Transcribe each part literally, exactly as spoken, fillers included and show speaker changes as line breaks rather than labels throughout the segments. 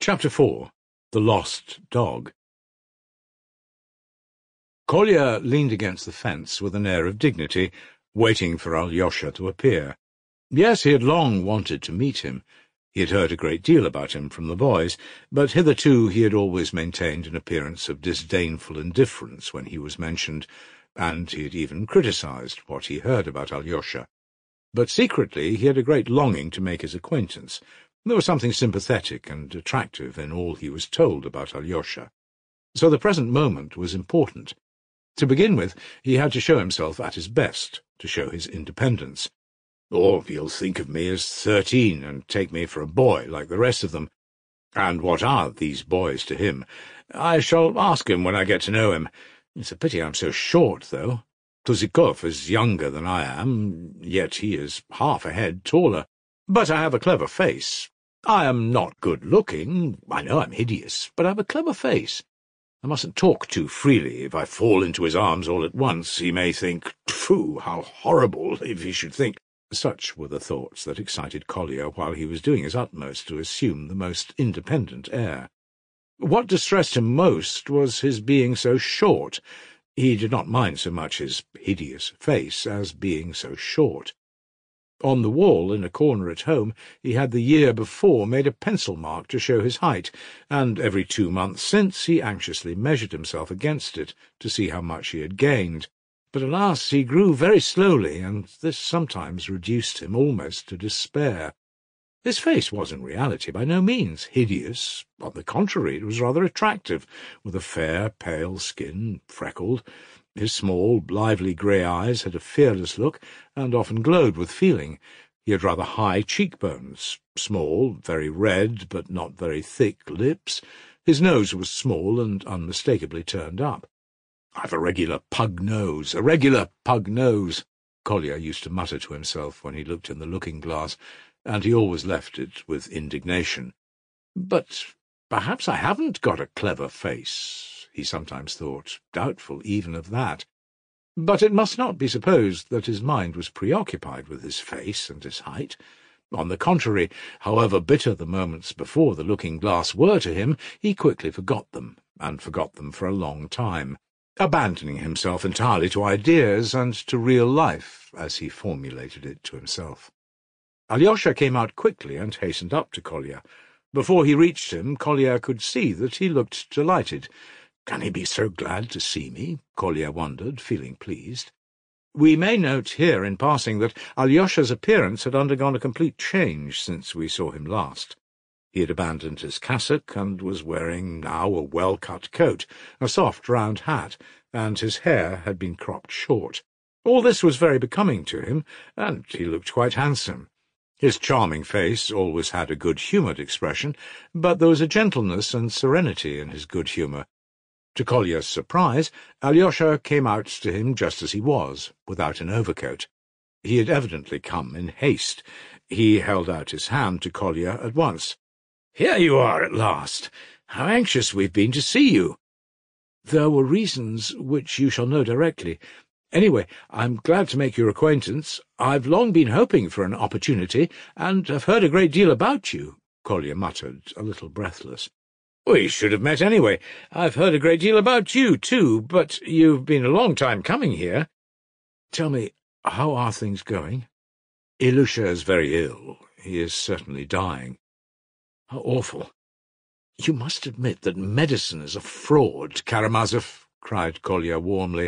Chapter four. The Lost Dog. Kolya leaned against the fence with an air of dignity, waiting for Alyosha to appear. Yes, he had long wanted to meet him. He had heard a great deal about him from the boys, but hitherto he had always maintained an appearance of disdainful indifference when he was mentioned, and he had even criticized what he heard about Alyosha. But secretly he had a great longing to make his acquaintance. There was something sympathetic and attractive in all he was told about Alyosha. So the present moment was important. To begin with, he had to show himself at his best, to show his independence. Or he'll think of me as thirteen and take me for a boy like the rest of them. And what are these boys to him? I shall ask him when I get to know him. It's a pity I'm so short, though. Tuzikov is younger than I am, yet he is half a head taller. But I have a clever face. I am not good-looking. I know I'm hideous, but I have a clever face. I mustn't talk too freely. If I fall into his arms all at once, he may think, "Phew, how horrible," if he should think. Such were the thoughts that excited Kolya while he was doing his utmost to assume the most independent air. What distressed him most was his being so short. He did not mind so much his hideous face as being so short. On the wall in a corner at home he had the year before made a pencil mark to show his height, and every two months since he anxiously measured himself against it to see how much he had gained. But alas, he grew very slowly, and this sometimes reduced him almost to despair. His face was in reality by no means hideous. On the contrary, it was rather attractive, with a fair, pale skin, freckled. His small, lively grey eyes had a fearless look, and often glowed with feeling. He had rather high cheekbones, small, very red, but not very thick lips. His nose was small and unmistakably turned up. "I've a regular pug nose, a regular pug nose," Kolya used to mutter to himself when he looked in the looking-glass, and he always left it with indignation. "But perhaps I haven't got a clever face," he sometimes thought, doubtful even of that. But it must not be supposed that his mind was preoccupied with his face and his height. On the contrary, however bitter the moments before the looking-glass were to him, he quickly forgot them, and forgot them for a long time, abandoning himself entirely to ideas and to real life, as he formulated it to himself. Alyosha came out quickly and hastened up to Kolya. Before he reached him, Kolya could see that he looked delighted. "Can he be so glad to see me?" Kolya wondered, feeling pleased. We may note here in passing that Alyosha's appearance had undergone a complete change since we saw him last. He had abandoned his cassock and was wearing now a well-cut coat, a soft round hat, and his hair had been cropped short. All this was very becoming to him, and he looked quite handsome. His charming face always had a good-humoured expression, but there was a gentleness and serenity in his good humour. To Kolya's surprise, Alyosha came out to him just as he was, without an overcoat. He had evidently come in haste. He held out his hand to Kolya at once. "Here you are at last. How anxious we've been to see you." "There were reasons which you shall know directly. Anyway, I'm glad to make your acquaintance. I've long been hoping for an opportunity, and have heard a great deal about you," Kolya muttered, a little breathless. "We should have met anyway. I've heard a great deal about you, too, but you've been a long time coming here." "Tell me, how are things going?" "Ilusha is very ill. He is certainly dying." "How awful! You must admit that medicine is a fraud, Karamazov," cried Kolya warmly.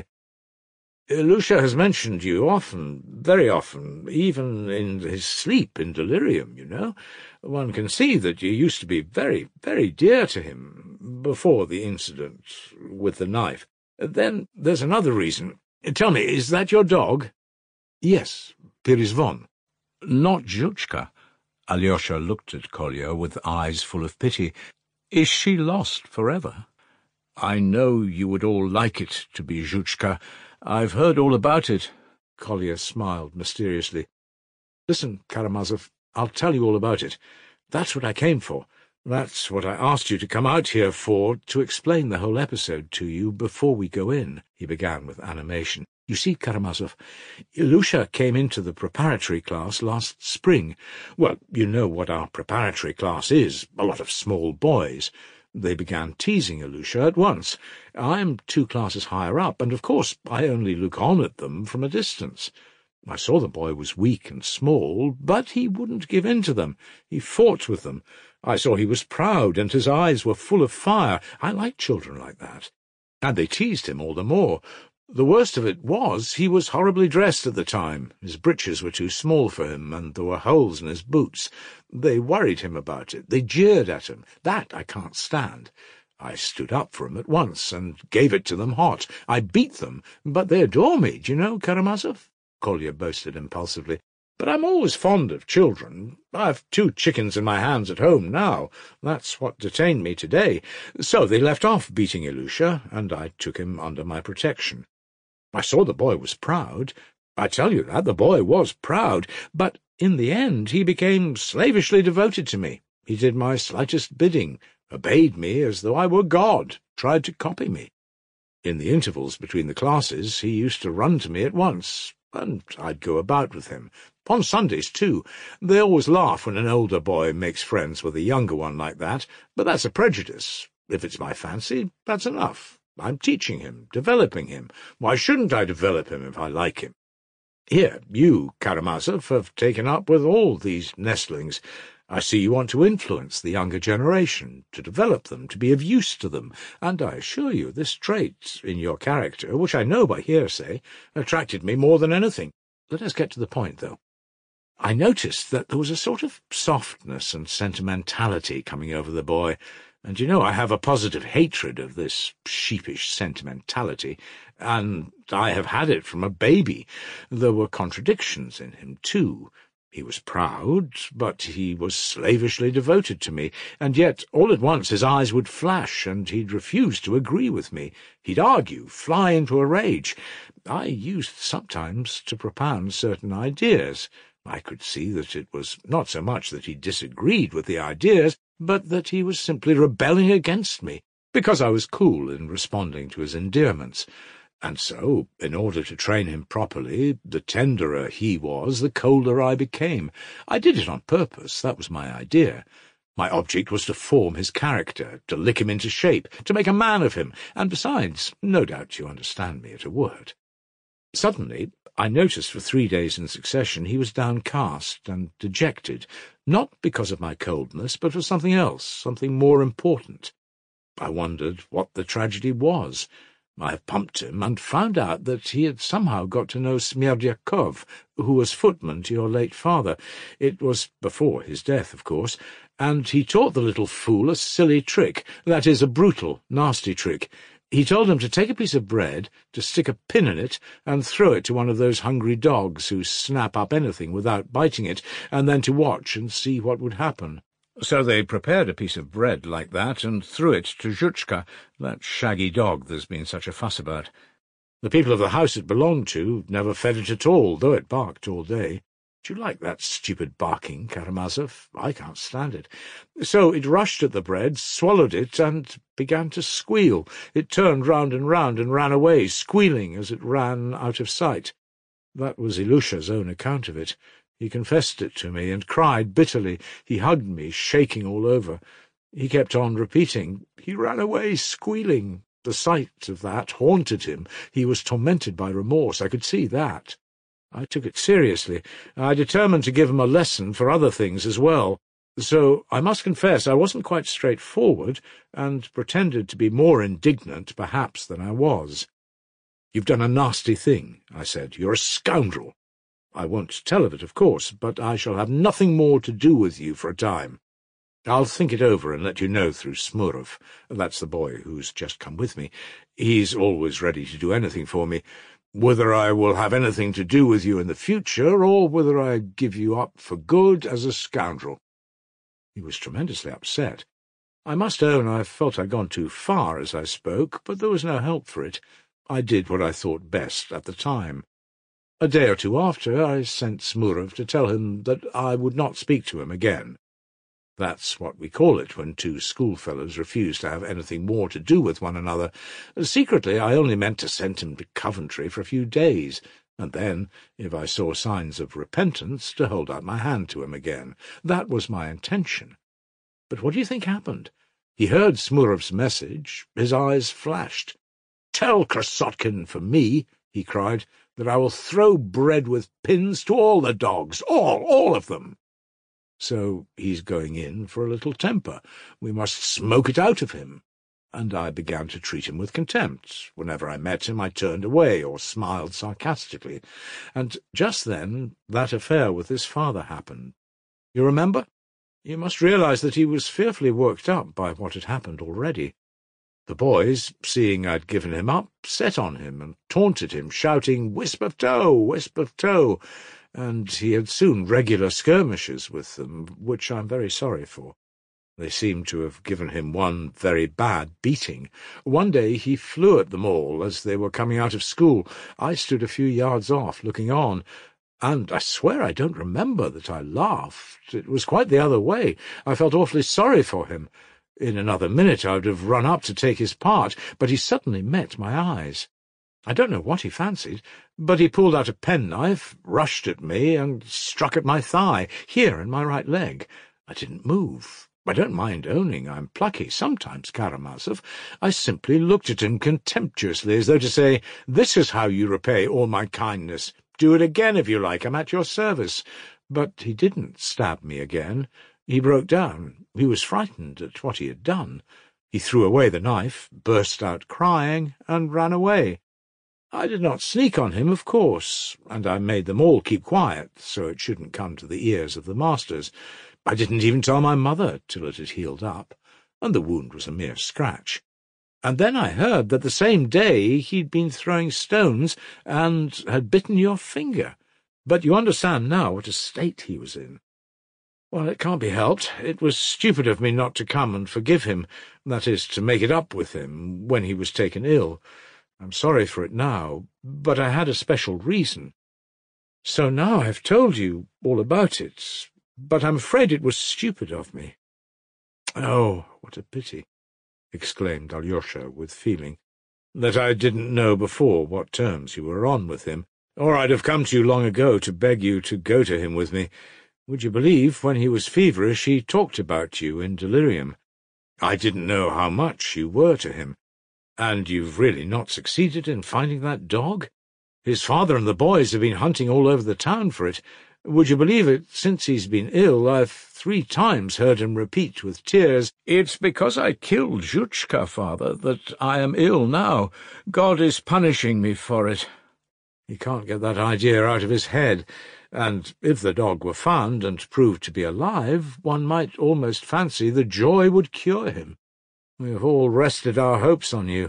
"Ilusha has mentioned you often, very often, even in his sleep in delirium, you know. One can see that you used to be very, very dear to him, before the incident with the knife. Then there's another reason. Tell me, is that your dog?" "Yes, Pirizvon." "Not Zhutchka." Alyosha looked at Kolya with eyes full of pity. "Is she lost forever?" "I know you would all like it to be Zhutchka. I've heard all about it." Kolya smiled mysteriously. "Listen, Karamazov, I'll tell you all about it. That's what I came for. That's what I asked you to come out here for, to explain the whole episode to you before we go in," he began with animation. You see, Karamazov, Ilusha came into the preparatory class last spring. Well, you know what our preparatory class is, a lot of small boys. They began teasing Ilusha at once. I'm two classes higher up, and of course I only look on at them from a distance. I saw the boy was weak and small, but he wouldn't give in to them. He fought with them. I saw he was proud, and his eyes were full of fire. I like children like that. And they teased him all the more. The worst of it was he was horribly dressed at the time. His breeches were too small for him, and there were holes in his boots. They worried him about it. They jeered at him. That I can't stand. I stood up for him at once, and gave it to them hot. I beat them, but they adore me, do you know, Karamazov? Kolya boasted impulsively. But I'm always fond of children. I've two chickens in my hands at home now. That's what detained me today. So they left off beating Ilusha, and I took him under my protection. I saw the boy was proud. I tell you that, the boy was proud. But in the end he became slavishly devoted to me. He did my slightest bidding, obeyed me as though I were God, tried to copy me. In the intervals between the classes he used to run to me at once, and I'd go about with him. On Sundays, too. They always laugh when an older boy makes friends with a younger one like that, but that's a prejudice. If it's my fancy, that's enough. I'm teaching him, developing him. Why shouldn't I develop him if I like him? Here, you, Karamazov, have taken up with all these nestlings. I see you want to influence the younger generation, to develop them, to be of use to them, and I assure you this trait in your character, which I know by hearsay, attracted me more than anything. Let us get to the point, though. I noticed that there was a sort of softness and sentimentality coming over the boy, and you know I have a positive hatred of this sheepish sentimentality, and I have had it from a baby. There were contradictions in him, too. He was proud, but he was slavishly devoted to me, and yet all at once his eyes would flash, and he'd refuse to agree with me. He'd argue, fly into a rage. I used sometimes to propound certain ideas. I could see that it was not so much that he disagreed with the ideas, but that he was simply rebelling against me, because I was cool in responding to his endearments. And so, in order to train him properly, the tenderer he was, the colder I became. I did it on purpose, that was my idea. My object was to form his character, to lick him into shape, to make a man of him, and besides, no doubt you understand me at a word. Suddenly, I noticed for three days in succession he was downcast and dejected, not because of my coldness, but for something else, something more important. I wondered what the tragedy was. I have pumped him, and found out that he had somehow got to know Smerdyakov, who was footman to your late father. It was before his death, of course, and he taught the little fool a silly trick, that is, a brutal, nasty trick. He told him to take a piece of bread, to stick a pin in it, and throw it to one of those hungry dogs who snap up anything without biting it, and then to watch and see what would happen. So they prepared a piece of bread like that and threw it to Zhutchka, that shaggy dog there's been such a fuss about. The people of the house it belonged to never fed it at all, though it barked all day. Do you like that stupid barking, Karamazov? I can't stand it. So it rushed at the bread, swallowed it, and began to squeal. It turned round and round and ran away, squealing as it ran out of sight. That was Ilusha's own account of it. He confessed it to me, and cried bitterly. He hugged me, shaking all over. He kept on repeating, "He ran away, squealing." The sight of that haunted him. He was tormented by remorse, I could see that. I took it seriously. I determined to give him a lesson for other things as well. So I must confess I wasn't quite straightforward, and pretended to be more indignant, perhaps, than I was. "You've done a nasty thing," I said. "You're a scoundrel. I won't tell of it, of course, but I shall have nothing more to do with you for a time. I'll think it over and let you know through Smurov. That's the boy who's just come with me. He's always ready to do anything for me. Whether I will have anything to do with you in the future, or whether I give you up for good as a scoundrel." He was tremendously upset. I must own I felt I'd gone too far as I spoke, but there was no help for it. I did what I thought best at the time. A day or two after, I sent Smurov to tell him that I would not speak to him again. That's what we call it when two schoolfellows refuse to have anything more to do with one another. Secretly, I only meant to send him to Coventry for a few days, and then, if I saw signs of repentance, to hold out my hand to him again. That was my intention. But what do you think happened? He heard Smurov's message. His eyes flashed. "Tell Krasotkin for me," he cried, "that I will throw bread with pins to all the dogs, all, all of them." So he's going in for a little temper. We must smoke it out of him. And I began to treat him with contempt. Whenever I met him, I turned away or smiled sarcastically. And just then that affair with his father happened. You remember? You must realize that he was fearfully worked up by what had happened already. The boys, seeing I'd given him up, set on him and taunted him, shouting, "Wisp of tow, wisp of tow," and he had soon regular skirmishes with them, which I'm very sorry for. They seemed to have given him one very bad beating. One day he flew at them all as they were coming out of school. I stood a few yards off, looking on, and I swear I don't remember that I laughed. It was quite the other way. I felt awfully sorry for him. In another minute I would have run up to take his part, but he suddenly met my eyes. I don't know what he fancied, but he pulled out a penknife, rushed at me, and struck at my thigh, here in my right leg. I didn't move. I don't mind owning I'm plucky sometimes, Karamazov. I simply looked at him contemptuously, as though to say, "This is how you repay all my kindness. Do it again if you like, I'm at your service." But he didn't stab me again. He broke down. He was frightened at what he had done. He threw away the knife, burst out crying, and ran away. I did not sneak on him, of course, and I made them all keep quiet, so it shouldn't come to the ears of the masters. I didn't even tell my mother till it had healed up, and the wound was a mere scratch. And then I heard that the same day he'd been throwing stones and had bitten your finger. But you understand now what a state he was in. Well, it can't be helped. It was stupid of me not to come and forgive him, that is, to make it up with him, when he was taken ill. I'm sorry for it now, but I had a special reason. So now I've told you all about it, but I'm afraid it was stupid of me." "Oh, what a pity," exclaimed Alyosha with feeling, "that I didn't know before what terms you were on with him, or I'd have come to you long ago to beg you to go to him with me. Would you believe, when he was feverish, he talked about you in delirium. I didn't know how much you were to him. And you've really not succeeded in finding that dog? His father and the boys have been hunting all over the town for it. Would you believe it, since he's been ill, I've three times heard him repeat with tears, 'It's because I killed Zhutchka, father, that I am ill now. God is punishing me for it.' He can't get that idea out of his head, and if the dog were found and proved to be alive, one might almost fancy the joy would cure him. We have all rested our hopes on you.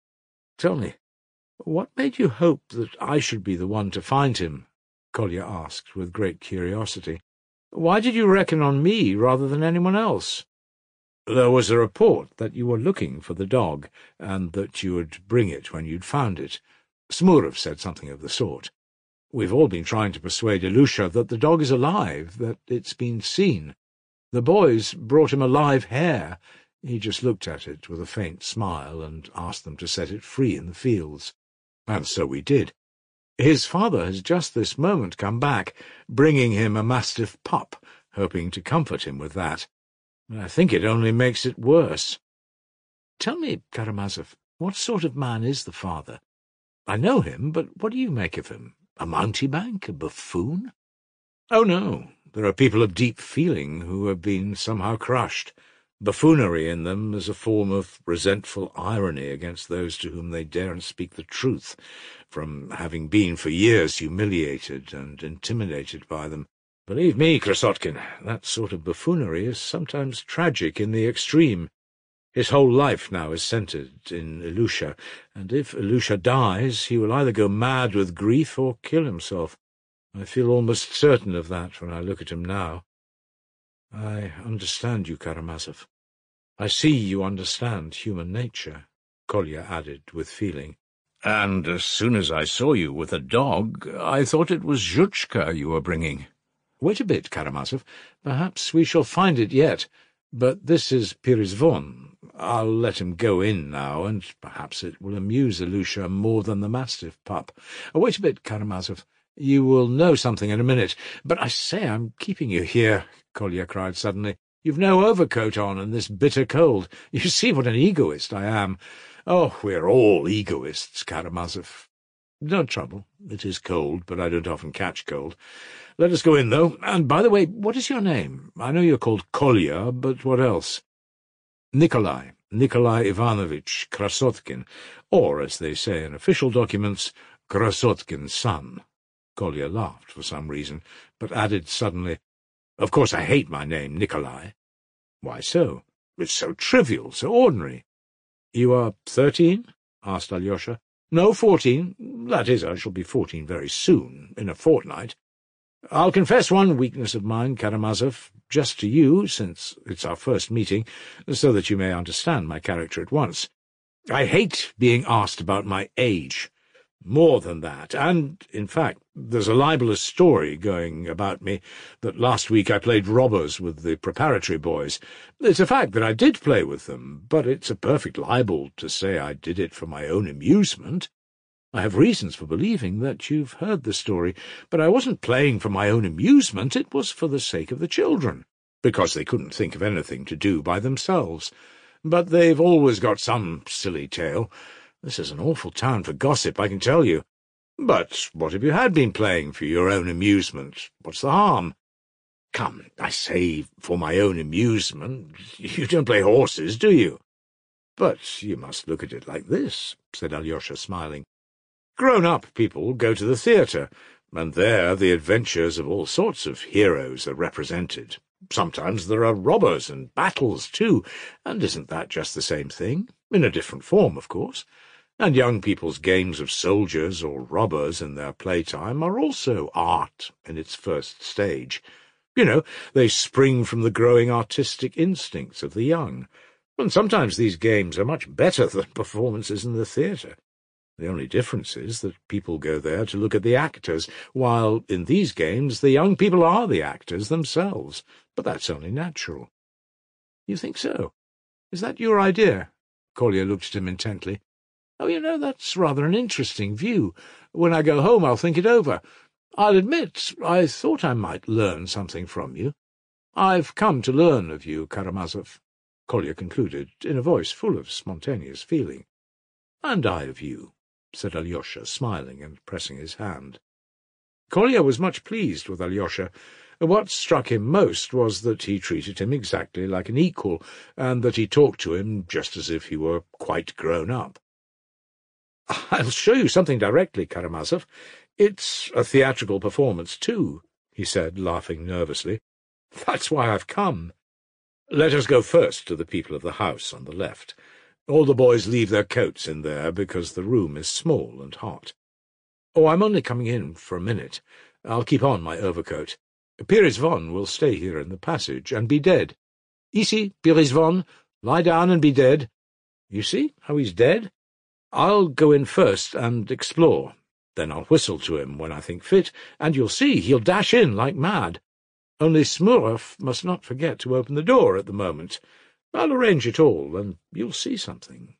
Tell me, what made you hope that I should be the one to find him?" Kolya asked with great curiosity. "Why did you reckon on me rather than anyone else?" "There was a report that you were looking for the dog, and that you would bring it when you'd found it. Smurov said something of the sort. We've all been trying to persuade Ilusha that the dog is alive, that it's been seen. The boys brought him a live hare. He just looked at it with a faint smile and asked them to set it free in the fields. And so we did. His father has just this moment come back, bringing him a mastiff pup, hoping to comfort him with that. I think it only makes it worse. Tell me, Karamazov, what sort of man is the father? I know him, but what do you make of him? A mountebank? A buffoon? Oh, no. There are people of deep feeling who have been somehow crushed. Buffoonery in them is a form of resentful irony against those to whom they daren't speak the truth, from having been for years humiliated and intimidated by them. Believe me, Krasotkin, that sort of buffoonery is sometimes tragic in the extreme. His whole life now is centred in Ilusha, and if Ilusha dies, he will either go mad with grief or kill himself. I feel almost certain of that when I look at him now. I understand you, Karamazov. I see you understand human nature, Kolya added with feeling. And as soon as I saw you with a dog, I thought it was Zhutchka you were bringing. Wait a bit, Karamazov. Perhaps we shall find it yet. But this is Pirizvon. I'll let him go in now, and perhaps it will amuse Ilusha more than the mastiff pup. Wait a bit, Karamazov. You will know something in a minute. But I say, I'm keeping you here, Kolya cried suddenly. You've no overcoat on in this bitter cold. You see what an egoist I am. Oh, we're all egoists, Karamazov. No trouble. It is cold, but I don't often catch cold. Let us go in, though. And, by the way, what is your name? I know you're called Kolya, but what else? Nikolai. Nikolai Ivanovich Krasotkin, or, as they say in official documents, Krasotkin's son. Kolya laughed for some reason, but added suddenly, Of course I hate my name, Nikolai. Why so? It's so trivial, so ordinary. You are thirteen? Asked Alyosha. No, fourteen. That is, I shall be fourteen very soon, in a fortnight. I'll confess one weakness of mine, Karamazov, just to you, since it's our first meeting, so that you may understand my character at once. I hate being asked about my age. More than that, and, in fact, there's a libelous story going about me that last week I played robbers with the preparatory boys. It's a fact that I did play with them, but it's a perfect libel to say I did it for my own amusement. I have reasons for believing that you've heard the story, but I wasn't playing for my own amusement, it was for the sake of the children, because they couldn't think of anything to do by themselves. But they've always got some silly tale. This is an awful town for gossip, I can tell you. But what if you had been playing for your own amusement? What's the harm? Come, I say, for my own amusement. You don't play horses, do you? But you must look at it like this, said Alyosha, smiling. Grown-up people go to the theatre, and there the adventures of all sorts of heroes are represented. Sometimes there are robbers and battles, too, and isn't that just the same thing? In a different form, of course. And young people's games of soldiers or robbers in their playtime are also art in its first stage. You know, they spring from the growing artistic instincts of the young. And sometimes these games are much better than performances in the theatre. The only difference is that people go there to look at the actors, while in these games the young people are the actors themselves. But that's only natural. You think so? Is that your idea? Kolya looked at him intently. Oh, you know, that's rather an interesting view. When I go home I'll think it over. I'll admit I thought I might learn something from you. I've come to learn of you, Karamazov, Kolya concluded, in a voice full of spontaneous feeling. And I of you, said Alyosha, smiling and pressing his hand. Kolya was much pleased with Alyosha. What struck him most was that he treated him exactly like an equal, and that he talked to him just as if he were quite grown up. "I'll show you something directly, Karamazov. It's a theatrical performance, too," he said, laughing nervously. "That's why I've come. Let us go first to the people of the house on the left. All the boys leave their coats in there because the room is small and hot. Oh, I'm only coming in for a minute. I'll keep on my overcoat. Pirizvon will stay here in the passage and be dead. Ici, Pirizvon, lie down and be dead. You see how he's dead? I'll go in first and explore. Then I'll whistle to him when I think fit, and you'll see he'll dash in like mad. Only Smurov must not forget to open the door at the moment. I'll arrange it all, and you'll see something.